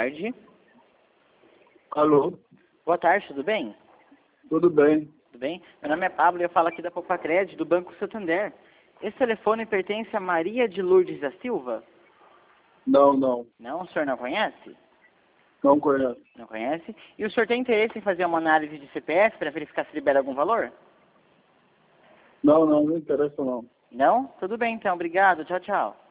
tarde. Alô, Boa tarde, tudo bem? tudo bem? Tudo bem? Meu nome é Pablo e eu falo aqui da Popacred, do Banco Santander. Esse telefone pertence a Maria de Lourdes da Silva? Não, Não, o senhor não conhece? não conheço. Não conhece? E o senhor tem interesse em fazer uma análise de CPF para verificar se libera algum valor? Não interessa não. Não? Tudo bem então, obrigado, tchau, tchau.